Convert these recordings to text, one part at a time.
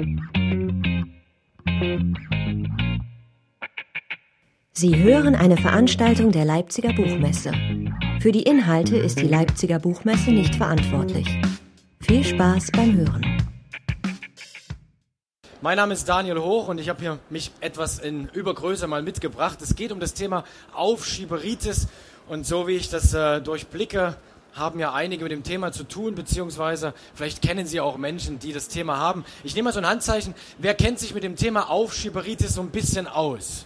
Sie hören eine Veranstaltung der Leipziger Buchmesse. Für die Inhalte ist die Leipziger Buchmesse nicht verantwortlich. Viel Spaß beim Hören. Mein Name ist Daniel Hoch und ich habe hier mich etwas in Übergröße mal mitgebracht. Es geht um das Thema Aufschieberitis und so wie ich das durchblicke, haben ja einige mit dem Thema zu tun, beziehungsweise vielleicht kennen Sie auch Menschen, die das Thema haben. Ich nehme mal so ein Handzeichen. Wer kennt sich mit dem Thema Aufschieberitis so ein bisschen aus?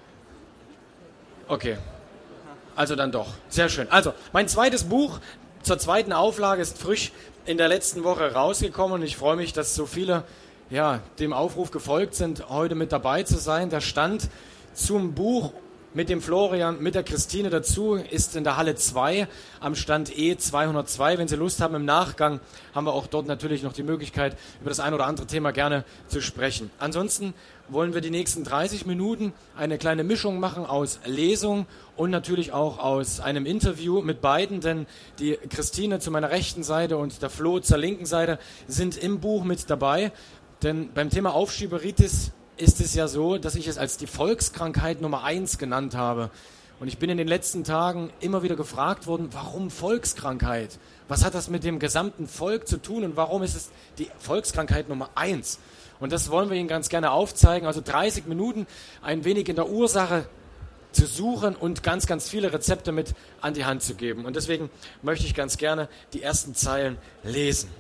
Okay, also dann doch. Sehr schön. Also, mein zweites Buch zur zweiten Auflage ist frisch in der letzten Woche rausgekommen und ich freue mich, dass so viele dem Aufruf gefolgt sind, heute mit dabei zu sein. Der Stand zum Buch mit dem Florian, mit der Christine dazu ist in der Halle 2 am Stand E202. Wenn Sie Lust haben, im Nachgang haben wir auch dort natürlich noch die Möglichkeit, über das ein oder andere Thema gerne zu sprechen. Ansonsten wollen wir die nächsten 30 Minuten eine kleine Mischung machen aus Lesung und natürlich auch aus einem Interview mit beiden, denn die Christine zu meiner rechten Seite und der Flo zur linken Seite sind im Buch mit dabei. Denn beim Thema Aufschieberitis ist es ja so, dass ich es als die Volkskrankheit Nummer 1 genannt habe. Und ich bin in den letzten Tagen immer wieder gefragt worden, warum Volkskrankheit? Was hat das mit dem gesamten Volk zu tun und warum ist es die Volkskrankheit Nummer 1? Und das wollen wir Ihnen ganz gerne aufzeigen. Also 30 Minuten ein wenig in der Ursache zu suchen und ganz, ganz viele Rezepte mit an die Hand zu geben. Und deswegen möchte ich ganz gerne die ersten Zeilen lesen.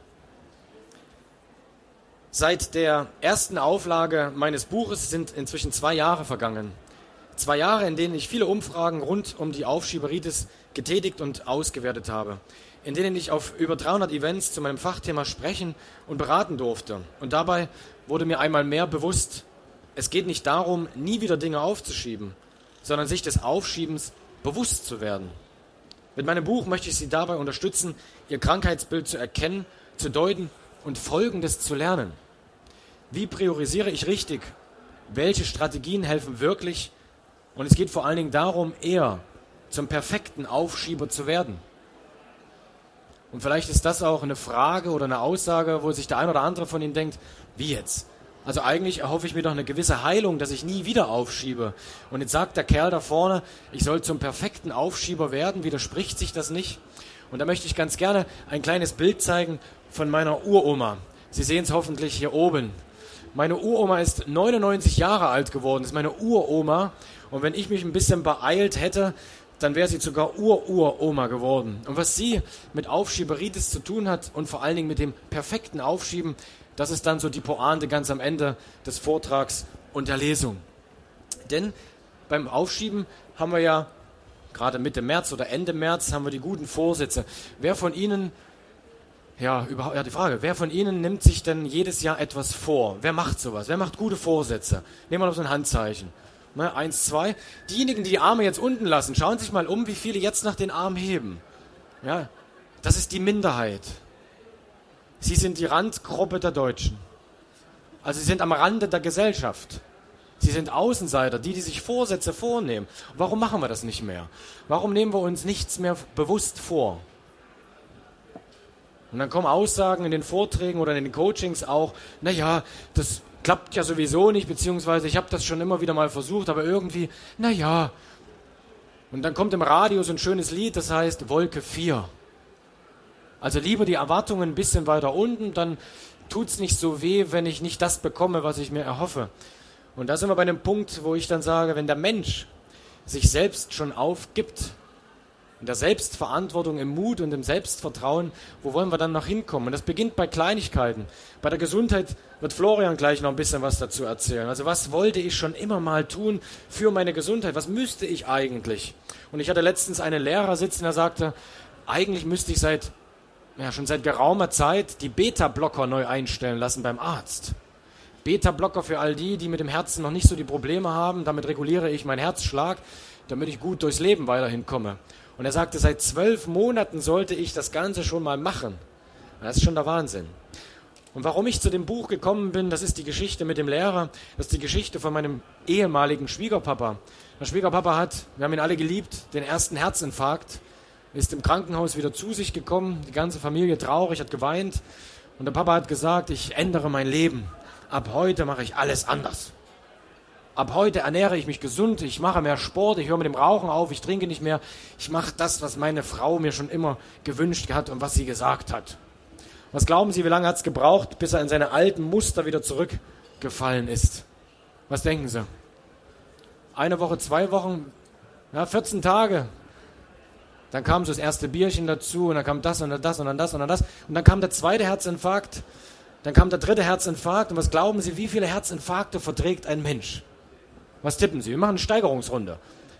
Seit der ersten Auflage meines Buches sind inzwischen 2 Jahre vergangen. 2 Jahre, in denen ich viele Umfragen rund um die Aufschieberitis getätigt und ausgewertet habe. In denen ich auf über 300 Events zu meinem Fachthema sprechen und beraten durfte. Und dabei wurde mir einmal mehr bewusst, es geht nicht darum, nie wieder Dinge aufzuschieben, sondern sich des Aufschiebens bewusst zu werden. Mit meinem Buch möchte ich Sie dabei unterstützen, Ihr Krankheitsbild zu erkennen, zu deuten und Folgendes zu lernen. Wie priorisiere ich richtig? Welche Strategien helfen wirklich? Und es geht vor allen Dingen darum, eher zum perfekten Aufschieber zu werden. Und vielleicht ist das auch eine Frage oder eine Aussage, wo sich der ein oder andere von Ihnen denkt, wie jetzt? Also eigentlich erhoffe ich mir doch eine gewisse Heilung, dass ich nie wieder aufschiebe. Und jetzt sagt der Kerl da vorne, ich soll zum perfekten Aufschieber werden, widerspricht sich das nicht? Und da möchte ich ganz gerne ein kleines Bild zeigen von meiner Uroma. Sie sehen es hoffentlich hier oben. Meine Uroma ist 99 Jahre alt geworden, das ist meine Uroma. Und wenn ich mich ein bisschen beeilt hätte, dann wäre sie sogar Uroma geworden. Und was sie mit Aufschieberitis zu tun hat und vor allen Dingen mit dem perfekten Aufschieben, das ist dann so die Pointe ganz am Ende des Vortrags und der Lesung. Denn beim Aufschieben haben wir ja gerade Mitte März oder Ende März haben wir die guten Vorsätze. Wer von Ihnen die Frage, wer von Ihnen nimmt sich denn jedes Jahr etwas vor? Wer macht sowas? Wer macht gute Vorsätze? Nehmen wir noch so ein Handzeichen. 1, 2. Diejenigen, die die Arme jetzt unten lassen, schauen sich mal um, wie viele jetzt nach den Armen heben. Ja, das ist die Minderheit. Sie sind die Randgruppe der Deutschen. Also Sie sind am Rande der Gesellschaft. Sie sind Außenseiter, die sich Vorsätze vornehmen. Warum machen wir das nicht mehr? Warum nehmen wir uns nichts mehr bewusst vor? Und dann kommen Aussagen in den Vorträgen oder in den Coachings auch, das klappt ja sowieso nicht, beziehungsweise ich habe das schon immer wieder mal versucht, aber irgendwie, Und dann kommt im Radio so ein schönes Lied, das heißt Wolke 4. Also lieber die Erwartungen ein bisschen weiter unten, dann tut's nicht so weh, wenn ich nicht das bekomme, was ich mir erhoffe. Und da sind wir bei einem Punkt, wo ich dann sage, wenn der Mensch sich selbst schon aufgibt, in der Selbstverantwortung, im Mut und im Selbstvertrauen, wo wollen wir dann noch hinkommen? Und das beginnt bei Kleinigkeiten. Bei der Gesundheit wird Florian gleich noch ein bisschen was dazu erzählen. Also was wollte ich schon immer mal tun für meine Gesundheit? Was müsste ich eigentlich? Und ich hatte letztens einen Lehrer sitzen, der sagte, eigentlich müsste ich schon seit geraumer Zeit die Beta-Blocker neu einstellen lassen beim Arzt. Beta-Blocker für all die mit dem Herzen noch nicht so die Probleme haben. Damit reguliere ich meinen Herzschlag, damit ich gut durchs Leben weiterhin komme. Und er sagte, seit 12 Monaten sollte ich das Ganze schon mal machen. Das ist schon der Wahnsinn. Und warum ich zu dem Buch gekommen bin, das ist die Geschichte mit dem Lehrer, das ist die Geschichte von meinem ehemaligen Schwiegerpapa. Der Schwiegerpapa wir haben ihn alle geliebt, den ersten Herzinfarkt, ist im Krankenhaus wieder zu sich gekommen, die ganze Familie traurig, hat geweint. Und der Papa hat gesagt, ich ändere mein Leben. ab heute mache ich alles anders. Ab heute ernähre ich mich gesund, ich mache mehr Sport, ich höre mit dem Rauchen auf, ich trinke nicht mehr. Ich mache das, was meine Frau mir schon immer gewünscht hat und was sie gesagt hat. Was glauben Sie, wie lange hat es gebraucht, bis er in seine alten Muster wieder zurückgefallen ist? Was denken Sie? 1 Woche, 2 Wochen, 14 Tage. Dann kam so das erste Bierchen dazu und dann kam das und dann das und dann das und dann das. Und dann kam der 2. Herzinfarkt, dann kam der 3. Herzinfarkt. Und was glauben Sie, wie viele Herzinfarkte verträgt ein Mensch? Was tippen Sie? Wir machen eine Steigerungsrunde.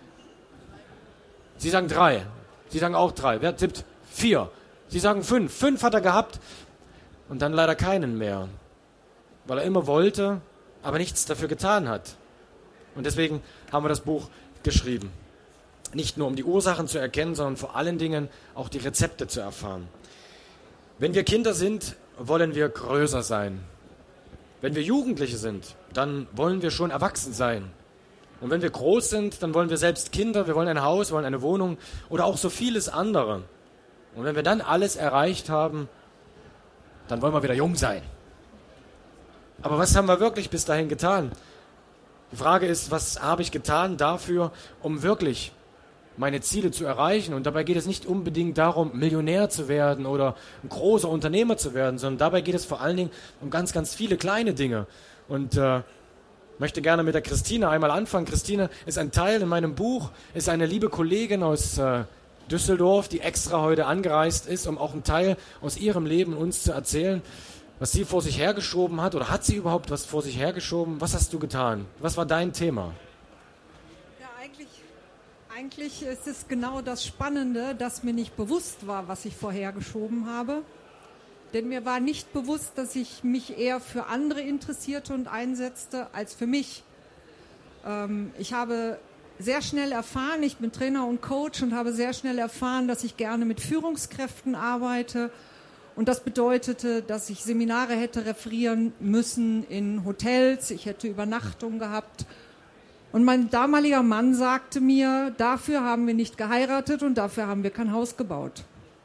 Sie sagen 3. Sie sagen auch 3. Wer tippt? 4. Sie sagen 5. 5 hat er gehabt und dann leider keinen mehr. Weil er immer wollte, aber nichts dafür getan hat. Und deswegen haben wir das Buch geschrieben. Nicht nur um die Ursachen zu erkennen, sondern vor allen Dingen auch die Rezepte zu erfahren. Wenn wir Kinder sind, wollen wir größer sein. Wenn wir Jugendliche sind, dann wollen wir schon erwachsen sein. Und wenn wir groß sind, dann wollen wir selbst Kinder, wir wollen ein Haus, wir wollen eine Wohnung oder auch so vieles andere. Und wenn wir dann alles erreicht haben, dann wollen wir wieder jung sein. Aber was haben wir wirklich bis dahin getan? Die Frage ist, was habe ich getan dafür, um wirklich meine Ziele zu erreichen? Und dabei geht es nicht unbedingt darum, Millionär zu werden oder ein großer Unternehmer zu werden, sondern dabei geht es vor allen Dingen um ganz, ganz viele kleine Dinge. Und möchte gerne mit der Christine einmal anfangen. Christine ist ein Teil in meinem Buch, ist eine liebe Kollegin aus Düsseldorf, die extra heute angereist ist, um auch einen Teil aus ihrem Leben uns zu erzählen, was sie vor sich hergeschoben hat. Oder hat sie überhaupt was vor sich hergeschoben? Was hast du getan? Was war dein Thema? Ja, eigentlich ist es genau das Spannende, dass mir nicht bewusst war, was ich vorhergeschoben habe. Denn mir war nicht bewusst, dass ich mich eher für andere interessierte und einsetzte als für mich. Ich habe sehr schnell erfahren, ich bin Trainer und Coach und habe sehr schnell erfahren, dass ich gerne mit Führungskräften arbeite. Und das bedeutete, dass ich Seminare hätte referieren müssen in Hotels, ich hätte Übernachtungen gehabt. Und mein damaliger Mann sagte mir, dafür haben wir nicht geheiratet und dafür haben wir kein Haus gebaut.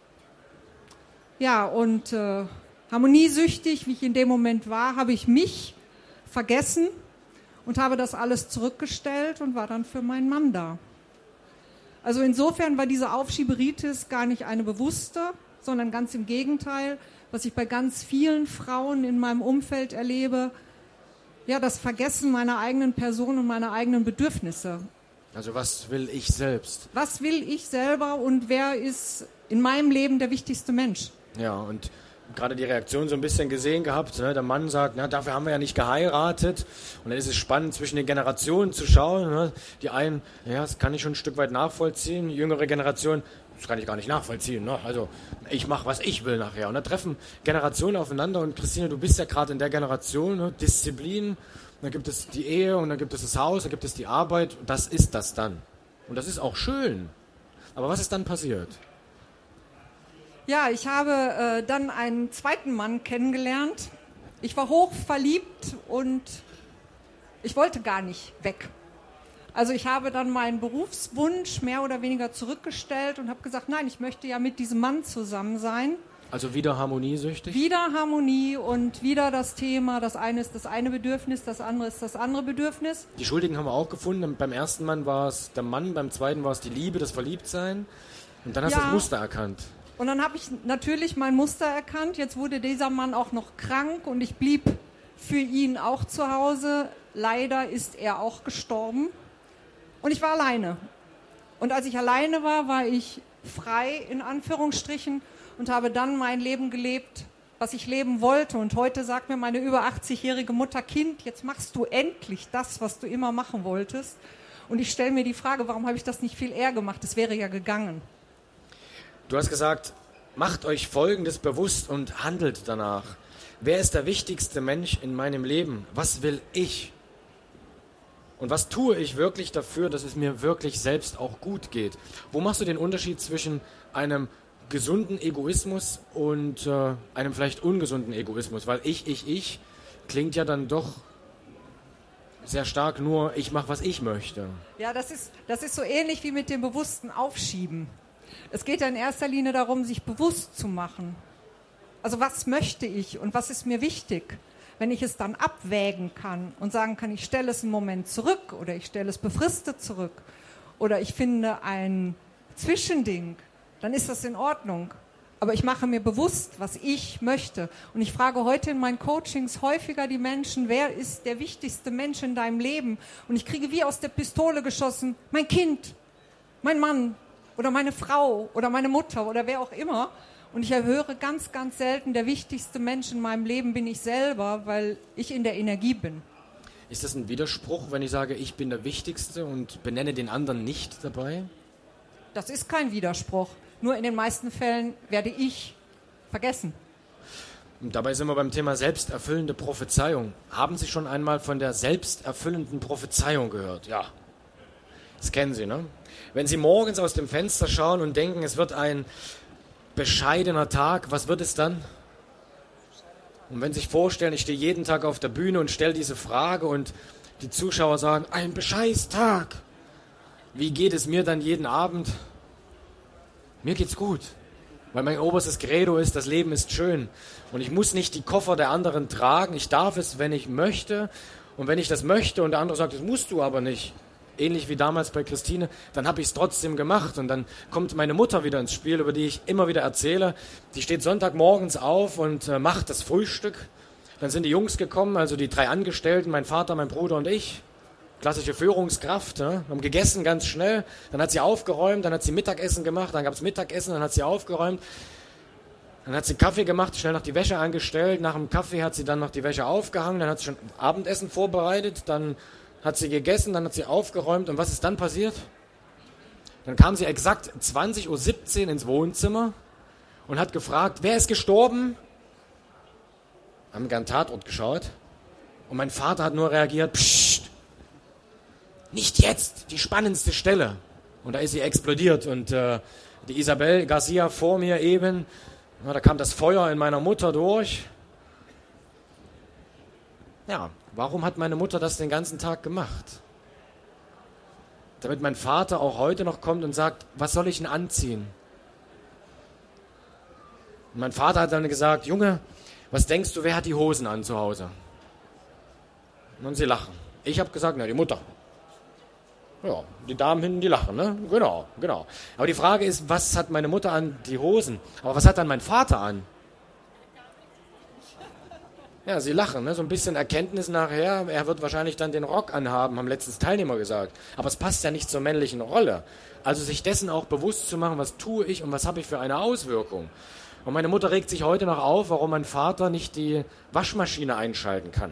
Ja, und harmoniesüchtig, wie ich in dem Moment war, habe ich mich vergessen und habe das alles zurückgestellt und war dann für meinen Mann da. Also insofern war diese Aufschieberitis gar nicht eine bewusste, sondern ganz im Gegenteil, was ich bei ganz vielen Frauen in meinem Umfeld erlebe, ja, das Vergessen meiner eigenen Person und meiner eigenen Bedürfnisse. Also was will ich selbst? Was will ich selber und wer ist in meinem Leben der wichtigste Mensch? Ja, und gerade die Reaktion so ein bisschen gesehen gehabt. Ne? Der Mann sagt, na, dafür haben wir ja nicht geheiratet. Und dann ist es spannend, zwischen den Generationen zu schauen. Ne? Die einen, ja, das kann ich schon ein Stück weit nachvollziehen. Die jüngere Generation, das kann ich gar nicht nachvollziehen. Ne? Also ich mache, was ich will nachher. Und da treffen Generationen aufeinander. Und Christine, du bist ja gerade in der Generation, ne? Disziplin. Dann gibt es die Ehe und dann gibt es das Haus, dann gibt es die Arbeit. Und das ist das dann. Und das ist auch schön. Aber was ist dann passiert? Ja, ich habe dann einen zweiten Mann kennengelernt. Ich war hoch verliebt und ich wollte gar nicht weg. Also ich habe dann meinen Berufswunsch mehr oder weniger zurückgestellt und habe gesagt, nein, ich möchte ja mit diesem Mann zusammen sein. Also wieder harmoniesüchtig? Wieder Harmonie und wieder das Thema, das eine ist das eine Bedürfnis, das andere ist das andere Bedürfnis. Die Schuldigen haben wir auch gefunden. Beim ersten Mann war es der Mann, beim zweiten war es die Liebe, das Verliebtsein. Und dann hast du das Muster erkannt. Und dann habe ich natürlich mein Muster erkannt. Jetzt wurde dieser Mann auch noch krank und ich blieb für ihn auch zu Hause. Leider ist er auch gestorben. Und ich war alleine. Und als ich alleine war, war ich frei, in Anführungsstrichen, und habe dann mein Leben gelebt, was ich leben wollte. Und heute sagt mir meine über 80-jährige Mutter, Kind, jetzt machst du endlich das, was du immer machen wolltest. Und ich stelle mir die Frage, warum habe ich das nicht viel eher gemacht? Es wäre ja gegangen. Du hast gesagt, macht euch Folgendes bewusst und handelt danach. Wer ist der wichtigste Mensch in meinem Leben? Was will ich? Und was tue ich wirklich dafür, dass es mir wirklich selbst auch gut geht? Wo machst du den Unterschied zwischen einem gesunden Egoismus und einem vielleicht ungesunden Egoismus? Weil ich klingt ja dann doch sehr stark nur, ich mache, was ich möchte. Ja, das ist so ähnlich wie mit dem bewussten Aufschieben. Es geht ja in erster Linie darum, sich bewusst zu machen. Also was möchte ich und was ist mir wichtig? wenn ich es dann abwägen kann und sagen kann, ich stelle es einen Moment zurück oder ich stelle es befristet zurück oder ich finde ein Zwischending, dann ist das in Ordnung. Aber ich mache mir bewusst, was ich möchte. Und ich frage heute in meinen Coachings häufiger die Menschen, wer ist der wichtigste Mensch in deinem Leben? Und ich kriege wie aus der Pistole geschossen, mein Kind, mein Mann oder meine Frau oder meine Mutter oder wer auch immer. Und ich höre ganz, ganz selten, der wichtigste Mensch in meinem Leben bin ich selber, weil ich in der Energie bin. Ist das ein Widerspruch, wenn ich sage, ich bin der Wichtigste und benenne den anderen nicht dabei? Das ist kein Widerspruch. Nur in den meisten Fällen werde ich vergessen. Und dabei sind wir beim Thema selbsterfüllende Prophezeiung. Haben Sie schon einmal von der selbsterfüllenden Prophezeiung gehört? Ja. Das kennen Sie, ne? Wenn Sie morgens aus dem Fenster schauen und denken, es wird ein bescheidener Tag, was wird es dann? Und wenn Sie sich vorstellen, ich stehe jeden Tag auf der Bühne und stelle diese Frage und die Zuschauer sagen, ein Bescheißtag. Wie geht es mir dann jeden Abend? Mir geht's gut, weil mein oberstes Credo ist, das Leben ist schön und ich muss nicht die Koffer der anderen tragen, ich darf es, wenn ich möchte und wenn ich das möchte und der andere sagt, das musst du aber nicht, ähnlich wie damals bei Christine, dann habe ich es trotzdem gemacht und dann kommt meine Mutter wieder ins Spiel, über die ich immer wieder erzähle, die steht Sonntagmorgens auf und macht das Frühstück, dann sind die Jungs gekommen, also die 3 Angestellten, mein Vater, mein Bruder und ich, klassische Führungskraft, haben gegessen ganz schnell, dann hat sie aufgeräumt, dann hat sie Mittagessen gemacht, dann gab es Mittagessen, dann hat sie aufgeräumt, dann hat sie Kaffee gemacht, schnell noch die Wäsche angestellt, nach dem Kaffee hat sie dann noch die Wäsche aufgehangen, dann hat sie schon Abendessen vorbereitet, dann hat sie gegessen, dann hat sie aufgeräumt und was ist dann passiert? Dann kam sie exakt 20:17 Uhr ins Wohnzimmer und hat gefragt, wer ist gestorben? Haben gern Tatort geschaut und mein Vater hat nur reagiert, pssst. Nicht jetzt, die spannendste Stelle. Und da ist sie explodiert und die Isabel Garcia vor mir eben, da kam das Feuer in meiner Mutter durch. Ja, warum hat meine Mutter das den ganzen Tag gemacht? Damit mein Vater auch heute noch kommt und sagt, was soll ich denn anziehen? Und mein Vater hat dann gesagt, Junge, was denkst du, wer hat die Hosen an zu Hause? Und sie lachen. Ich habe gesagt, na, die Mutter. Ja, die Damen hinten, die lachen, ne? Genau. Aber die Frage ist, was hat meine Mutter an? Die Hosen. Aber was hat dann mein Vater an? Ja, sie lachen, ne? So ein bisschen Erkenntnis nachher. Er wird wahrscheinlich dann den Rock anhaben, haben letztens Teilnehmer gesagt. Aber es passt ja nicht zur männlichen Rolle. Also sich dessen auch bewusst zu machen, was tue ich und was habe ich für eine Auswirkung. Und meine Mutter regt sich heute noch auf, warum mein Vater nicht die Waschmaschine einschalten kann.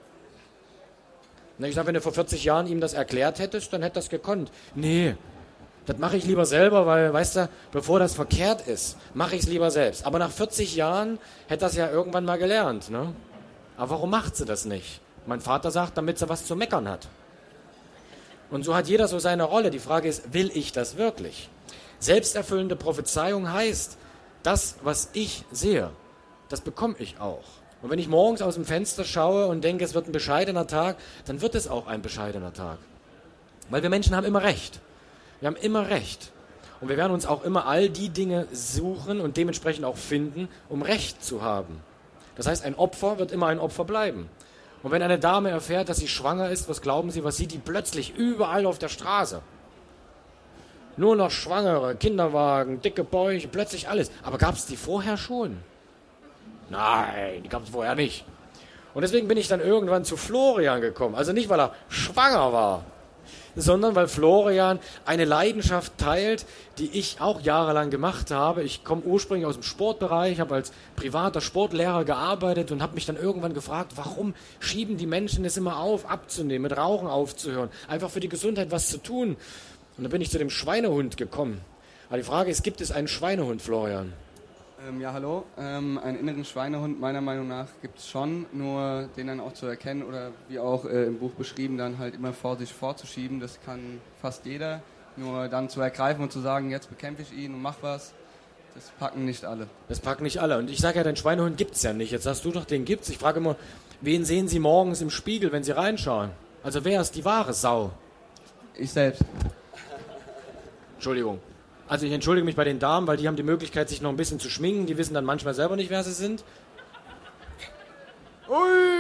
Ich sage, wenn du vor 40 Jahren ihm das erklärt hättest, dann hätte das gekonnt. Nee, das mache ich lieber selber, weil, weißt du, bevor das verkehrt ist, mache ich es lieber selbst. Aber nach 40 Jahren hätte das ja irgendwann mal gelernt, ne? Aber warum macht sie das nicht? Mein Vater sagt, damit sie was zu meckern hat. Und so hat jeder so seine Rolle. Die Frage ist, will ich das wirklich? Selbsterfüllende Prophezeiung heißt, das, was ich sehe, das bekomme ich auch. Und wenn ich morgens aus dem Fenster schaue und denke, es wird ein bescheidener Tag, dann wird es auch ein bescheidener Tag. Weil wir Menschen haben immer Recht. Wir haben immer Recht. Und wir werden uns auch immer all die Dinge suchen und dementsprechend auch finden, um Recht zu haben. Das heißt, ein Opfer wird immer ein Opfer bleiben. Und wenn eine Dame erfährt, dass sie schwanger ist, was glauben Sie, was sieht die plötzlich überall auf der Straße? Nur noch Schwangere, Kinderwagen, dicke Bäuche, plötzlich alles. Aber gab es die vorher schon? Nein, die gab es vorher nicht. Und deswegen bin ich dann irgendwann zu Florian gekommen. Also nicht, weil er schwanger war, sondern weil Florian eine Leidenschaft teilt, die ich auch jahrelang gemacht habe. Ich komme ursprünglich aus dem Sportbereich, habe als privater Sportlehrer gearbeitet und habe mich dann irgendwann gefragt, warum schieben die Menschen es immer auf, abzunehmen, mit Rauchen aufzuhören, einfach für die Gesundheit was zu tun. Und dann bin ich zu dem Schweinehund gekommen. Aber die Frage ist, gibt es einen Schweinehund, Florian? Ja, hallo. Einen inneren Schweinehund meiner Meinung nach gibt es schon, nur den dann auch zu erkennen oder wie auch im Buch beschrieben, dann halt immer vor sich vorzuschieben. Das kann fast jeder. Nur dann zu ergreifen und zu sagen, jetzt bekämpfe ich ihn und mach was, das packen nicht alle. Das packen nicht alle. Und ich sage ja, den Schweinehund gibt es ja nicht. Jetzt sagst du doch, den gibt's. Ich frage immer, wen sehen Sie morgens im Spiegel, wenn Sie reinschauen? Also wer ist die wahre Sau? Ich selbst. Entschuldigung. Also ich entschuldige mich bei den Damen, weil die haben die Möglichkeit, sich noch ein bisschen zu schminken. Die wissen dann manchmal selber nicht, wer sie sind. Ui!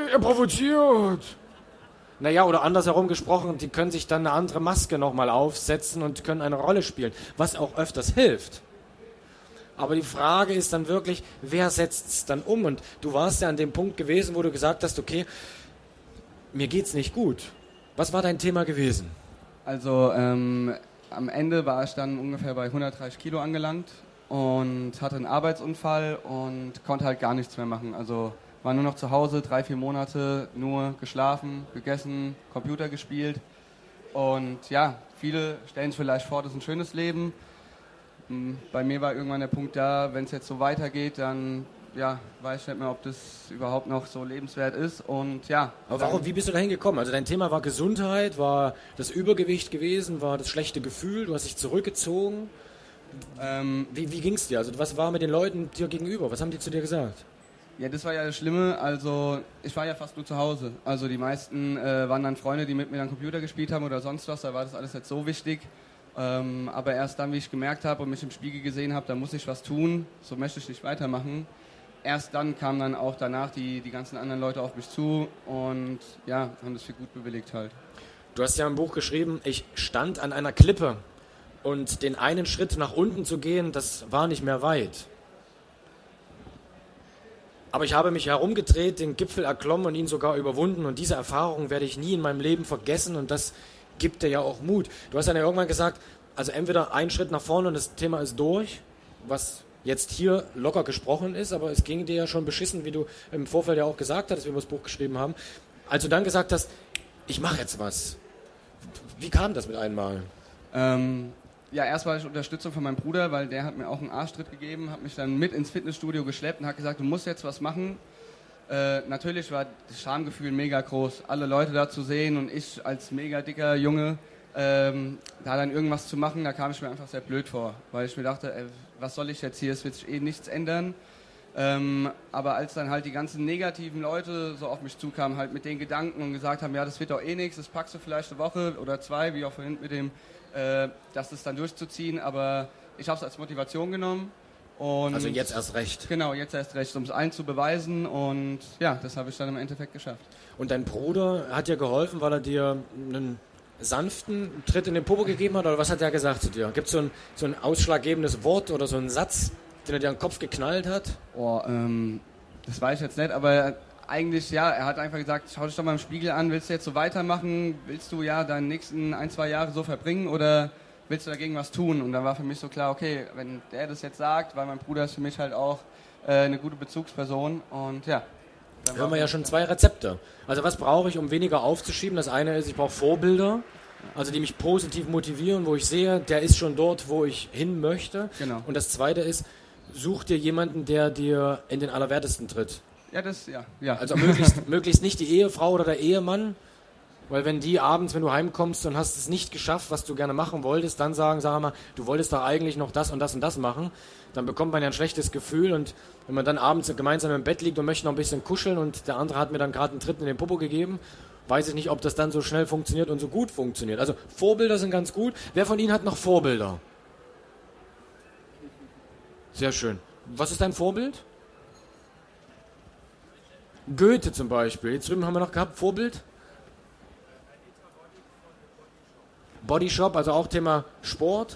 er provoziert. Naja, oder andersherum gesprochen, die können sich dann eine andere Maske nochmal aufsetzen und können eine Rolle spielen, was auch öfters hilft. Aber die Frage ist dann wirklich, wer setzt es dann um? Und du warst ja an dem Punkt gewesen, wo du gesagt hast, okay, mir geht's nicht gut. Was war dein Thema gewesen? Also am Ende war ich dann ungefähr bei 130 Kilo angelangt und hatte einen Arbeitsunfall und konnte halt gar nichts mehr machen. Also war nur noch zu Hause, 3-4 Monate, nur geschlafen, gegessen, Computer gespielt. Und ja, viele stellen sich vielleicht vor, das ist ein schönes Leben. Bei mir war irgendwann der Punkt da, wenn es jetzt so weitergeht, dann ja, weiß ich nicht mehr, ob das überhaupt noch so lebenswert ist. Und ja. Aber warum, wie bist du da hingekommen? Also dein Thema war Gesundheit, war das Übergewicht gewesen, war das schlechte Gefühl, du hast dich zurückgezogen. Wie ging es dir? Also was war mit den Leuten dir gegenüber? Was haben die zu dir gesagt? Ja, das war ja das Schlimme, also ich war ja fast nur zu Hause. Also die meisten waren dann Freunde, die mit mir dann Computer gespielt haben oder sonst was, da war das alles nicht so wichtig. Aber erst dann, wie ich gemerkt habe und mich im Spiegel gesehen habe, da muss ich was tun, so möchte ich nicht weitermachen. Erst dann kamen dann auch danach die ganzen anderen Leute auf mich zu und ja, haben das für gut bewilligt halt. Du hast ja im Buch geschrieben, ich stand an einer Klippe und den einen Schritt nach unten zu gehen, das war nicht mehr weit. Aber ich habe mich herumgedreht, den Gipfel erklommen und ihn sogar überwunden. Und diese Erfahrung werde ich nie in meinem Leben vergessen. Und das gibt dir ja auch Mut. Du hast dann ja irgendwann gesagt, also entweder einen Schritt nach vorne und das Thema ist durch, was jetzt hier locker gesprochen ist, aber es ging dir ja schon beschissen, wie du im Vorfeld ja auch gesagt hattest, wie wir das Buch geschrieben haben. Als du dann gesagt hast, ich mache jetzt was. Wie kam das mit einmal? Ja, erst war ich Unterstützung von meinem Bruder, weil der hat mir auch einen Arschtritt gegeben, hat mich dann mit ins Fitnessstudio geschleppt und hat gesagt, du musst jetzt was machen. Natürlich war das Schamgefühl mega groß, alle Leute da zu sehen und ich als mega dicker Junge, da dann irgendwas zu machen, da kam ich mir einfach sehr blöd vor, weil ich mir dachte, was soll ich jetzt hier, es wird sich nichts ändern. Aber als dann halt die ganzen negativen Leute so auf mich zukamen, halt mit den Gedanken und gesagt haben, ja, das wird doch nichts, das packst du vielleicht eine Woche oder 2, wie auch vorhin mit dem, das dann durchzuziehen, aber ich habe es als Motivation genommen. Und also jetzt erst recht. Genau, jetzt erst recht, um es allen zu beweisen und ja, das habe ich dann im Endeffekt geschafft. Und dein Bruder hat dir geholfen, weil er dir einen sanften Tritt in den Popo gegeben hat, oder was hat er gesagt zu dir? Gibt es so ein ausschlaggebendes Wort oder so einen Satz, den er dir an den Kopf geknallt hat? Oh, das weiß ich jetzt nicht, aber eigentlich, ja, er hat einfach gesagt, schau dich doch mal im Spiegel an, willst du jetzt so weitermachen? Willst du ja deine nächsten 1-2 Jahre so verbringen oder willst du dagegen was tun? Und dann war für mich so klar, okay, wenn der das jetzt sagt, weil mein Bruder ist für mich halt auch eine gute Bezugsperson und ja. Dann hören wir ja schon 2 Rezepte. Also was brauche ich, um weniger aufzuschieben? Das eine ist, ich brauche Vorbilder, also die mich positiv motivieren, wo ich sehe, der ist schon dort, wo ich hin möchte. Genau. Und das zweite ist, such dir jemanden, der dir in den Allerwertesten tritt. Ja, ja. Also möglichst nicht die Ehefrau oder der Ehemann, weil wenn die abends, wenn du heimkommst und hast es nicht geschafft, was du gerne machen wolltest, dann sag mal, du wolltest doch eigentlich noch das und das und das machen, dann bekommt man ja ein schlechtes Gefühl und wenn man dann abends gemeinsam im Bett liegt und möchte noch ein bisschen kuscheln und der andere hat mir dann gerade einen Tritt in den Popo gegeben, weiß ich nicht, ob das dann so schnell funktioniert und so gut funktioniert. Also Vorbilder sind ganz gut. Wer von Ihnen hat noch Vorbilder? Sehr schön. Was ist dein Vorbild? Goethe zum Beispiel. Jetzt drüben haben wir noch gehabt, Vorbild. Body Shop, also auch Thema Sport.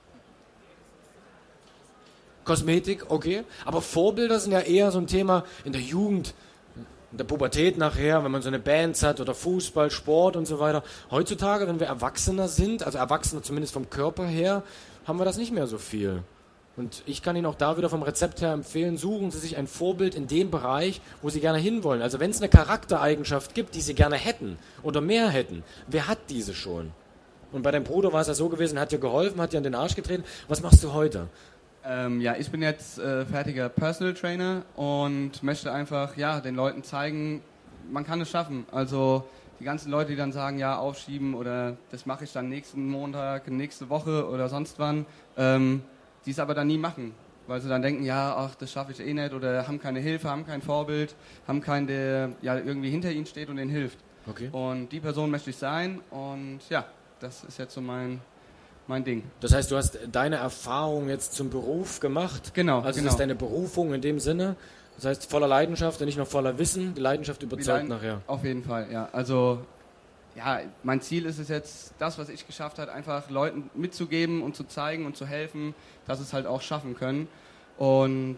Kosmetik, okay. Aber Vorbilder sind ja eher so ein Thema in der Jugend, in der Pubertät nachher, wenn man so eine Band hat oder Fußball, Sport und so weiter. Heutzutage, wenn wir Erwachsener sind, also Erwachsener zumindest vom Körper her, haben wir das nicht mehr so viel. Und ich kann Ihnen auch da wieder vom Rezept her empfehlen, suchen Sie sich ein Vorbild in dem Bereich, wo Sie gerne hinwollen. Also wenn es eine Charaktereigenschaft gibt, die Sie gerne hätten oder mehr hätten, wer hat diese schon? Und bei deinem Bruder war es ja so gewesen, hat dir geholfen, hat dir an den Arsch getreten. Was machst du heute? Ja, ich bin jetzt fertiger Personal Trainer und möchte einfach den Leuten zeigen, man kann es schaffen. Also die ganzen Leute, die dann sagen, ja, aufschieben oder das mache ich dann nächsten Montag, nächste Woche oder sonst wann, die es aber dann nie machen, weil sie dann denken, ja, ach, das schaffe ich nicht oder haben keine Hilfe, haben kein Vorbild, haben keinen, der ja irgendwie hinter ihnen steht und ihnen hilft. Okay. Und die Person möchte ich sein und ja, das ist jetzt so mein Ding. Das heißt, du hast deine Erfahrung jetzt zum Beruf gemacht? Genau. Also genau. das ist deine Berufung in dem Sinne, Das heißt voller Leidenschaft und nicht nur voller Wissen. Die Leidenschaft überzeugt nachher. Auf jeden Fall, ja. Also, ja, mein Ziel ist es jetzt, das, was ich geschafft habe, einfach Leuten mitzugeben und zu zeigen und zu helfen, dass sie es halt auch schaffen können. Und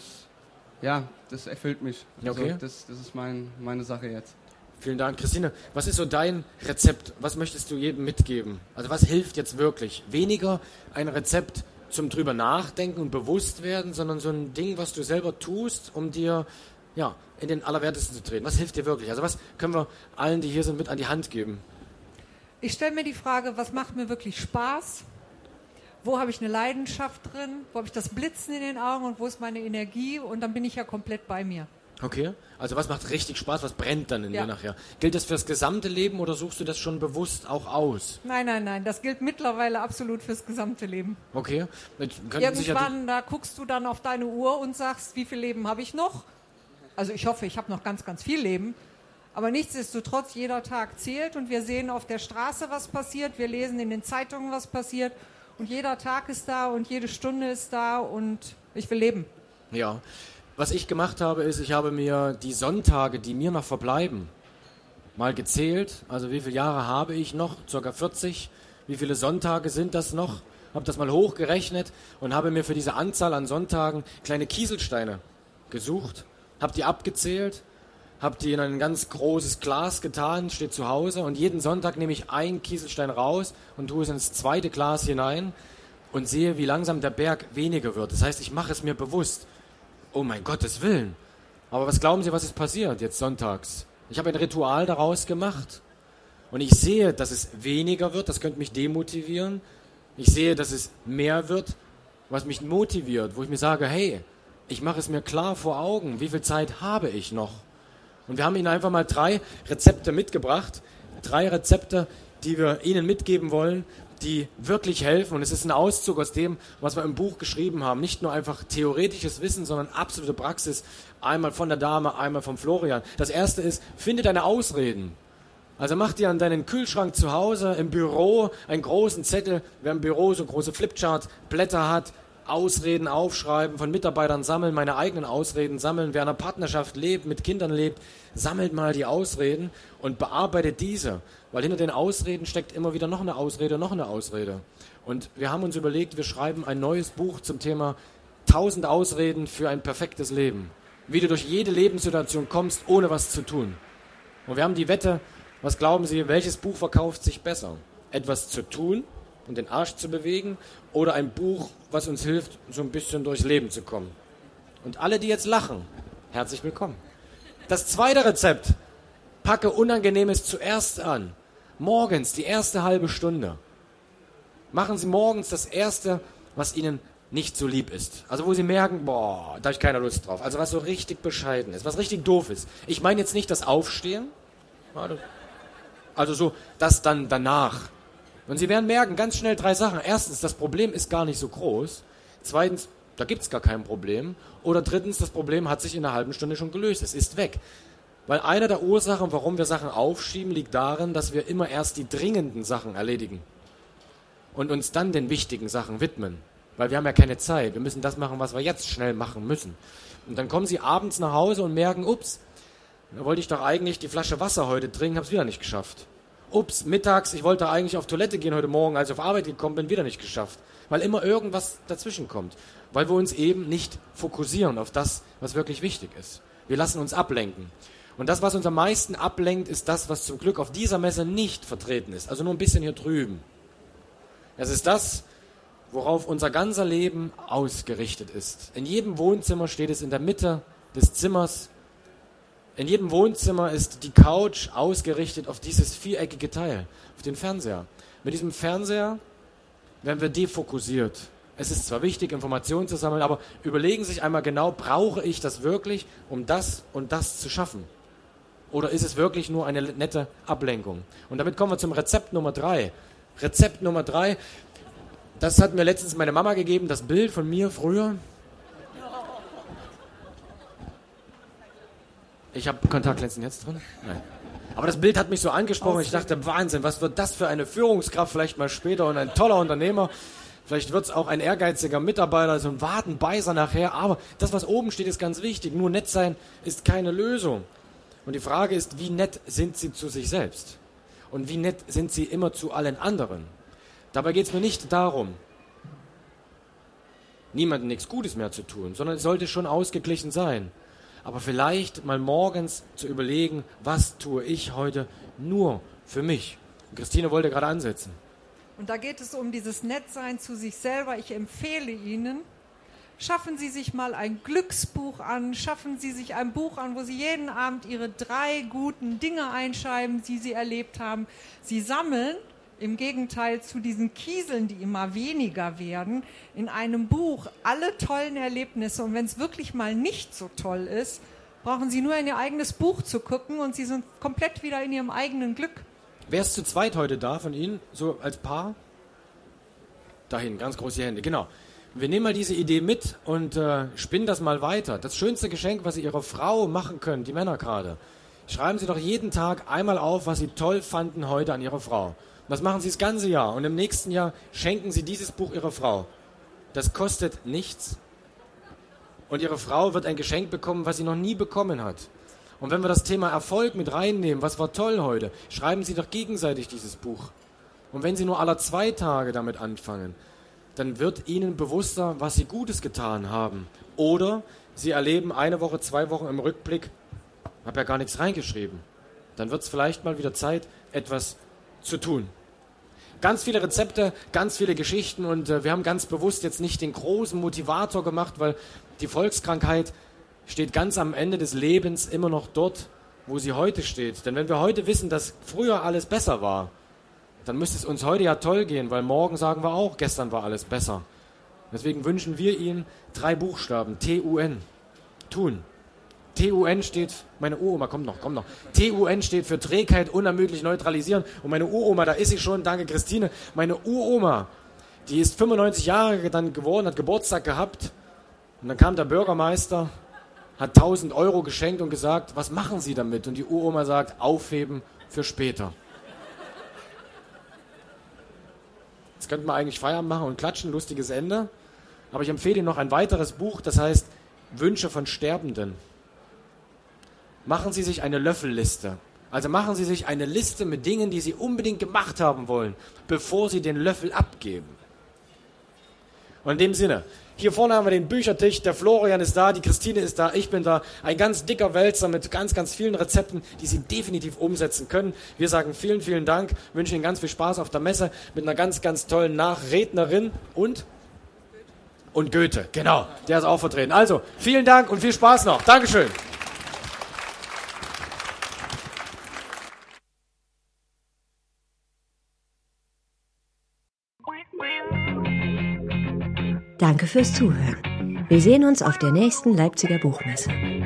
ja, das erfüllt mich. Also, okay. Das ist meine Sache jetzt. Vielen Dank. Christine, was ist so dein Rezept? Was möchtest du jedem mitgeben? Also was hilft jetzt wirklich? Weniger ein Rezept zum drüber nachdenken und bewusst werden, sondern so ein Ding, was du selber tust, um dir in den Allerwertesten zu treten. Was hilft dir wirklich? Also was können wir allen, die hier sind, mit an die Hand geben? Ich stelle mir die Frage, was macht mir wirklich Spaß? Wo habe ich eine Leidenschaft drin? Wo habe ich das Blitzen in den Augen und wo ist meine Energie? Und dann bin ich ja komplett bei mir. Okay, also was macht richtig Spaß, was brennt dann in dir nachher? Gilt das fürs gesamte Leben oder suchst du das schon bewusst auch aus? Nein, das gilt mittlerweile absolut fürs gesamte Leben. Okay. Irgendwann, da guckst du dann auf deine Uhr und sagst, wie viel Leben habe ich noch? Also ich hoffe, ich habe noch ganz, ganz viel Leben. Aber nichtsdestotrotz, jeder Tag zählt und wir sehen auf der Straße, was passiert. Wir lesen in den Zeitungen, was passiert. Und jeder Tag ist da und jede Stunde ist da und ich will leben. Ja. Was ich gemacht habe, ist, ich habe mir die Sonntage, die mir noch verbleiben, mal gezählt. Also wie viele Jahre habe ich noch? Circa 40. Wie viele Sonntage sind das noch? Habe das mal hochgerechnet und habe mir für diese Anzahl an Sonntagen kleine Kieselsteine gesucht. Habe die abgezählt, habe die in ein ganz großes Glas getan, steht zu Hause. Und jeden Sonntag nehme ich einen Kieselstein raus und tue es ins zweite Glas hinein und sehe, wie langsam der Berg weniger wird. Das heißt, ich mache es mir bewusst. Oh mein Gottes Willen. Aber was glauben Sie, was ist passiert jetzt sonntags? Ich habe ein Ritual daraus gemacht und ich sehe, dass es weniger wird, das könnte mich demotivieren. Ich sehe, dass es mehr wird, was mich motiviert, wo ich mir sage, hey, ich mache es mir klar vor Augen, wie viel Zeit habe ich noch? Und wir haben Ihnen einfach mal 3 Rezepte mitgebracht, 3 Rezepte, die wir Ihnen mitgeben wollen, die wirklich helfen. Und es ist ein Auszug aus dem, was wir im Buch geschrieben haben. Nicht nur einfach theoretisches Wissen, sondern absolute Praxis. Einmal von der Dame, einmal vom Florian. Das erste ist, finde deine Ausreden. Also mach dir an deinen Kühlschrank zu Hause, im Büro, einen großen Zettel. Wer im Büro so große Flipchart-Blätter hat, Ausreden aufschreiben, von Mitarbeitern sammeln, meine eigenen Ausreden sammeln. Wer in einer Partnerschaft lebt, mit Kindern lebt, sammelt mal die Ausreden und bearbeitet diese. Weil hinter den Ausreden steckt immer wieder noch eine Ausrede, noch eine Ausrede. Und wir haben uns überlegt, wir schreiben ein neues Buch zum Thema 1000 Ausreden für ein perfektes Leben. Wie du durch jede Lebenssituation kommst, ohne was zu tun. Und wir haben die Wette, was glauben Sie, welches Buch verkauft sich besser? Etwas zu tun und den Arsch zu bewegen oder ein Buch, was uns hilft, so ein bisschen durchs Leben zu kommen? Und alle, die jetzt lachen, herzlich willkommen. Das zweite Rezept, packe Unangenehmes zuerst an. Morgens, die erste halbe Stunde. Machen Sie morgens das Erste, was Ihnen nicht so lieb ist. Also wo Sie merken, boah, da habe ich keine Lust drauf. Also was so richtig bescheiden ist, was richtig doof ist. Ich meine jetzt nicht das Aufstehen, also so das dann danach. Und Sie werden merken, ganz schnell 3 Sachen. Erstens, das Problem ist gar nicht so groß. Zweitens, da gibt es gar kein Problem. Oder drittens, das Problem hat sich in einer halben Stunde schon gelöst. Es ist weg. Weil eine der Ursachen, warum wir Sachen aufschieben, liegt darin, dass wir immer erst die dringenden Sachen erledigen und uns dann den wichtigen Sachen widmen. Weil wir haben ja keine Zeit. Wir müssen das machen, was wir jetzt schnell machen müssen. Und dann kommen Sie abends nach Hause und merken, ups, da wollte ich doch eigentlich die Flasche Wasser heute trinken, habe es wieder nicht geschafft. Ups, mittags, ich wollte eigentlich auf Toilette gehen heute Morgen, als ich auf Arbeit gekommen bin, wieder nicht geschafft. Weil immer irgendwas dazwischen kommt. Weil wir uns eben nicht fokussieren auf das, was wirklich wichtig ist. Wir lassen uns ablenken. Und das, was uns am meisten ablenkt, ist das, was zum Glück auf dieser Messe nicht vertreten ist. Also nur ein bisschen hier drüben. Es ist das, worauf unser ganzer Leben ausgerichtet ist. In jedem Wohnzimmer steht es in der Mitte des Zimmers. In jedem Wohnzimmer ist die Couch ausgerichtet auf dieses viereckige Teil, auf den Fernseher. Mit diesem Fernseher werden wir defokussiert. Es ist zwar wichtig, Informationen zu sammeln, aber überlegen Sie sich einmal genau, brauche ich das wirklich, um das und das zu schaffen? Oder ist es wirklich nur eine nette Ablenkung? Und damit kommen wir zum Rezept Nummer 3. Rezept Nummer 3, das hat mir letztens meine Mama gegeben, das Bild von mir früher. Ich habe Kontaktlinsen jetzt drin? Nein. Aber das Bild hat mich so angesprochen, ich dachte, Wahnsinn, was wird das für eine Führungskraft vielleicht mal später und ein toller Unternehmer. Vielleicht wird es auch ein ehrgeiziger Mitarbeiter, so ein Wadenbeißer nachher. Aber das, was oben steht, ist ganz wichtig. Nur nett sein ist keine Lösung. Und die Frage ist, wie nett sind Sie zu sich selbst? Und wie nett sind Sie immer zu allen anderen? Dabei geht es mir nicht darum, niemandem nichts Gutes mehr zu tun, sondern es sollte schon ausgeglichen sein. Aber vielleicht mal morgens zu überlegen, was tue ich heute nur für mich? Und Christine wollte gerade ansetzen. Und da geht es um dieses Nettsein zu sich selber. Ich empfehle Ihnen, schaffen Sie sich mal ein Glücksbuch an, schaffen Sie sich ein Buch an, wo Sie jeden Abend Ihre 3 guten Dinge einschreiben, die Sie erlebt haben. Sie sammeln, im Gegenteil zu diesen Kieseln, die immer weniger werden, in einem Buch alle tollen Erlebnisse. Und wenn es wirklich mal nicht so toll ist, brauchen Sie nur in Ihr eigenes Buch zu gucken und Sie sind komplett wieder in Ihrem eigenen Glück. Wer ist zu zweit heute da von Ihnen, so als Paar? Dahin, ganz große Hände, genau. Wir nehmen mal diese Idee mit und spinnen das mal weiter. Das schönste Geschenk, was Sie Ihrer Frau machen können, die Männer gerade. Schreiben Sie doch jeden Tag einmal auf, was Sie toll fanden heute an Ihrer Frau. Das machen Sie das ganze Jahr und im nächsten Jahr schenken Sie dieses Buch Ihrer Frau. Das kostet nichts und Ihre Frau wird ein Geschenk bekommen, was sie noch nie bekommen hat. Und wenn wir das Thema Erfolg mit reinnehmen, was war toll heute, schreiben Sie doch gegenseitig dieses Buch. Und wenn Sie nur alle 2 Tage damit anfangen, dann wird Ihnen bewusster, was Sie Gutes getan haben. Oder Sie erleben 1 Woche, 2 Wochen im Rückblick, habe ja gar nichts reingeschrieben. Dann wird es vielleicht mal wieder Zeit, etwas zu tun. Ganz viele Rezepte, ganz viele Geschichten und wir haben ganz bewusst jetzt nicht den großen Motivator gemacht, weil die Volkskrankheit steht ganz am Ende des Lebens immer noch dort, wo sie heute steht. Denn wenn wir heute wissen, dass früher alles besser war, dann müsste es uns heute ja toll gehen, weil morgen sagen wir auch, gestern war alles besser. Deswegen wünschen wir Ihnen 3 Buchstaben, T-U-N, tun. T-U-N steht, meine Uroma, kommt noch. T-U-N steht für Trägheit, unermüdlich neutralisieren. Und meine Uroma, da ist sie schon, danke Christine, meine Uroma, die ist 95 Jahre dann geworden, hat Geburtstag gehabt. Und dann kam der Bürgermeister, hat 1.000 Euro geschenkt und gesagt, was machen Sie damit? Und die Uroma sagt, aufheben für später. Jetzt könnten wir eigentlich Feierabend machen und klatschen, lustiges Ende. Aber ich empfehle Ihnen noch ein weiteres Buch, das heißt Wünsche von Sterbenden. Machen Sie sich eine Löffelliste. Also machen Sie sich eine Liste mit Dingen, die Sie unbedingt gemacht haben wollen, bevor Sie den Löffel abgeben. Und in dem Sinne, hier vorne haben wir den Büchertisch, der Florian ist da, die Christine ist da, ich bin da. Ein ganz dicker Wälzer mit ganz, ganz vielen Rezepten, die Sie definitiv umsetzen können. Wir sagen vielen, vielen Dank, wünschen Ihnen ganz viel Spaß auf der Messe mit einer ganz, ganz tollen Nachrednerin und Goethe, genau, der ist auch vertreten. Also, vielen Dank und viel Spaß noch. Dankeschön. Danke fürs Zuhören. Wir sehen uns auf der nächsten Leipziger Buchmesse.